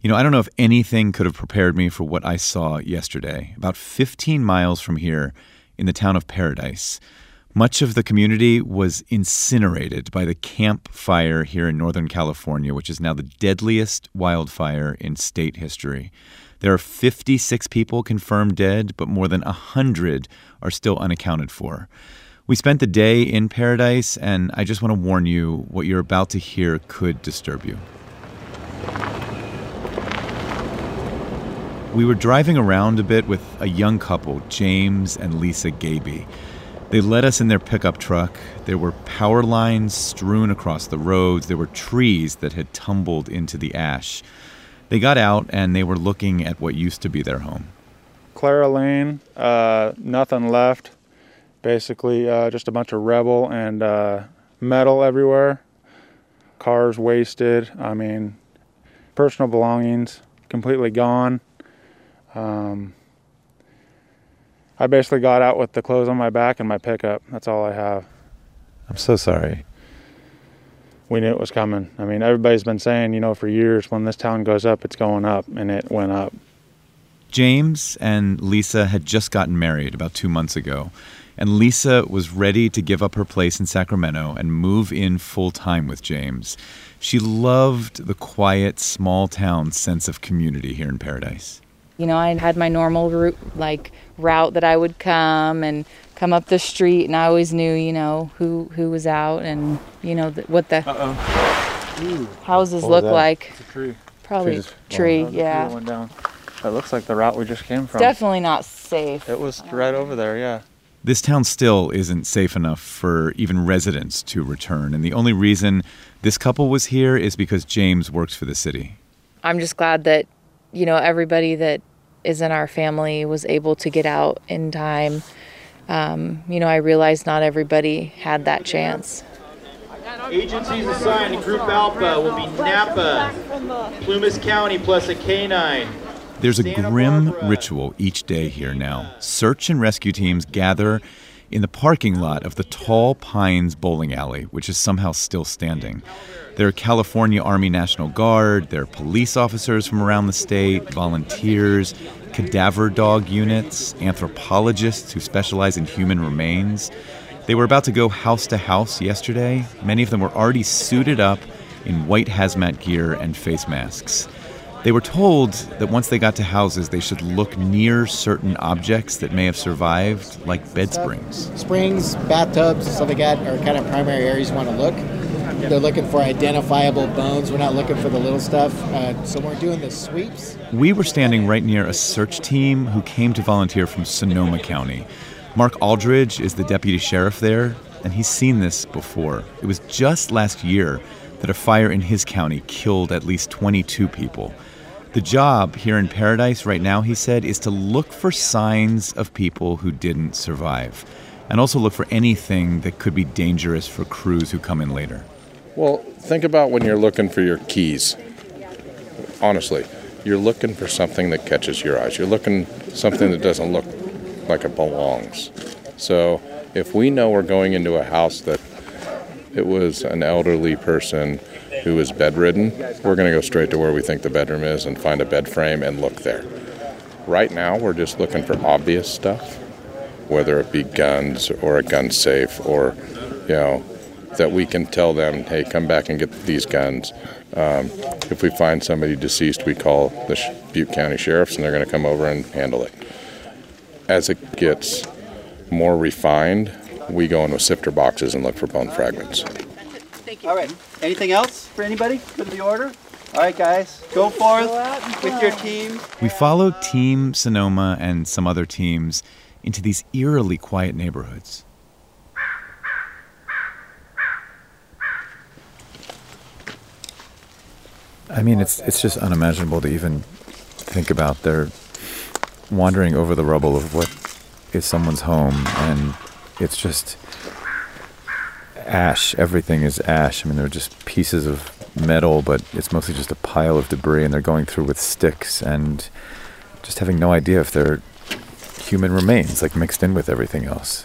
I don't know if anything could have prepared me for what I saw yesterday. About 15 miles from here, in the town of Paradise, much of the community was incinerated by the Camp Fire here in Northern California, which is now the deadliest wildfire in state history. There are 56 people confirmed dead, but more than 100 are still unaccounted for. We spent the day in Paradise, and I just want to warn you, what you're about to hear could disturb you. We were driving around a bit with a young couple, James and Lisa Gaby. They led us in their pickup truck. There were power lines strewn across the roads. There were trees that had tumbled into the ash. They got out, and they were looking at what used to be their home. Clara Lane, nothing left. Basically, just a bunch of rubble and metal everywhere. Cars wasted. Personal belongings completely gone. I basically got out with the clothes on my back and my pickup. That's all I have. I'm so sorry. We knew it was coming. Everybody's been saying, for years, when this town goes up, it's going up, and it went up. James and Lisa had just gotten married about 2 months ago, and Lisa was ready to give up her place in Sacramento and move in full-time with James. She loved the quiet, small-town sense of community here in Paradise. I had my normal route that I would come up the street, and I always knew, who was out and, what the houses look like. It's a tree. Probably a tree, yeah. Went down. That looks like the route we just came from. Definitely not safe. It was right over there, yeah. This town still isn't safe enough for even residents to return, and the only reason this couple was here is because James works for the city. I'm just glad that, everybody that is in our family was able to get out in time. I realized not everybody had that chance. Agencies assigned to Group Alpha will be Napa, Plumas County plus a K-9. There's a grim ritual each day here now. Search and rescue teams gather in the parking lot of the Tall Pines bowling alley, which is somehow still standing. There are California Army National Guard, there are police officers from around the state, volunteers, cadaver dog units, anthropologists who specialize in human remains. They were about to go house to house yesterday. Many of them were already suited up in white hazmat gear and face masks. They were told that once they got to houses, they should look near certain objects that may have survived, like bed springs. Springs, bathtubs, stuff like that are kind of primary areas you want to look. They're looking for identifiable bones. We're not looking for the little stuff. So we're doing the sweeps. We were standing right near a search team who came to volunteer from Sonoma County. Mark Aldridge is the deputy sheriff there, and he's seen this before. It was just last year that a fire in his county killed at least 22 people. The job here in Paradise right now, he said, is to look for signs of people who didn't survive, and also look for anything that could be dangerous for crews who come in later. Well, think about when you're looking for your keys. Honestly, you're looking for something that catches your eyes. You're looking something that doesn't look like it belongs. So if we know we're going into a house that it was an elderly person who is bedridden, we're going to go straight to where we think the bedroom is and find a bed frame and look there. Right now, we're just looking for obvious stuff, whether it be guns or a gun safe or, that we can tell them, hey, come back and get these guns. If we find somebody deceased, we call the Butte County Sheriffs, and they're going to come over and handle it. As it gets more refined, we go in with sifter boxes and look for bone fragments. Thank you. All right. Anything else for anybody? Good to the order? All right, guys. Go forth with your team. We followed Team Sonoma and some other teams into these eerily quiet neighborhoods. It's just unimaginable to even think about. They're wandering over the rubble of what is someone's home, and it's just ash. Everything is ash. They're just pieces of metal, but it's mostly just a pile of debris, and they're going through with sticks and just having no idea if they're human remains, mixed in with everything else.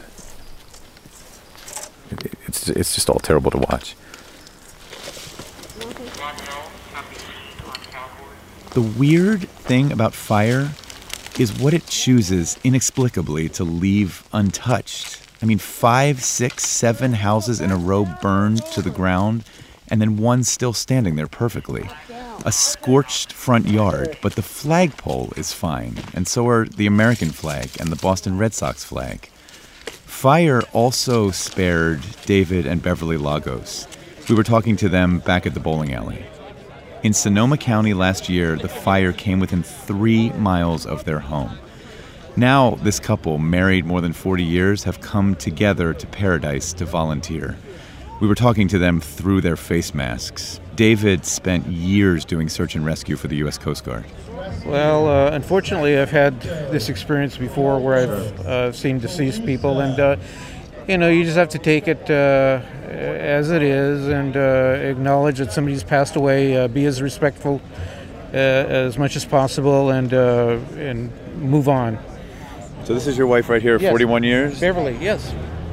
It's just all terrible to watch. The weird thing about fire is what it chooses inexplicably to leave untouched. I mean, 5, 6, 7 houses in a row burned to the ground, and then one still standing there perfectly. A scorched front yard, but the flagpole is fine, and so are the American flag and the Boston Red Sox flag. Fire also spared David and Beverly Lagos. We were talking to them back at the bowling alley. In Sonoma County last year, the fire came within 3 miles of their home. Now, this couple, married more than 40 years, have come together to Paradise to volunteer. We were talking to them through their face masks. David spent years doing search and rescue for the U.S. Coast Guard. Well, unfortunately, I've had this experience before where I've seen deceased people, and you just have to take it as it is and acknowledge that somebody's passed away. Be as respectful as much as possible, and move on. So this is your wife right here, Yes. 41 years? Beverly, yes.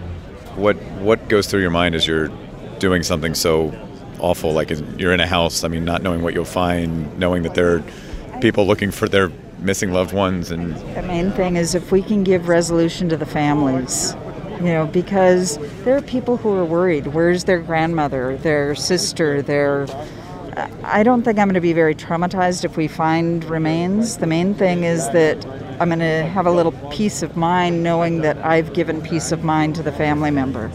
What goes through your mind as you're doing something so awful, like you're in a house, I mean, not knowing what you'll find, knowing that there are people looking for their missing loved ones? And the main thing is if we can give resolution to the families, because there are people who are worried. Where's their grandmother, their sister, I don't think I'm going to be very traumatized if we find remains. The main thing is that I'm going to have a little peace of mind knowing that I've given peace of mind to the family member.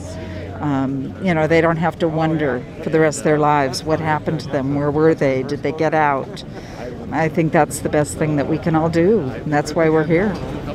They don't have to wonder for the rest of their lives what happened to them, where were they, did they get out? I think that's the best thing that we can all do, and that's why we're here.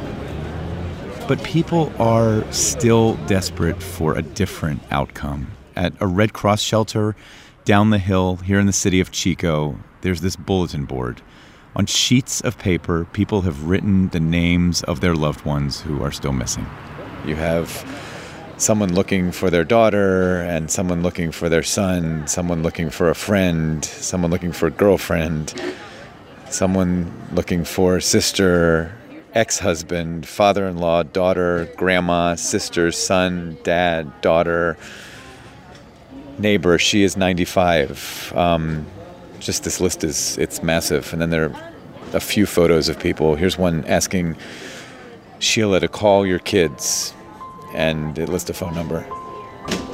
But people are still desperate for a different outcome. At a Red Cross shelter down the hill here in the city of Chico, there's this bulletin board. On sheets of paper, people have written the names of their loved ones who are still missing. You have someone looking for their daughter, and someone looking for their son, someone looking for a friend, someone looking for a girlfriend, someone looking for a sister, ex-husband, father-in-law, daughter, grandma, sister, son, dad, daughter, neighbor. She is 95. Just this list it's massive. And then there are a few photos of people. Here's one asking Sheila to call your kids, and it lists a phone number.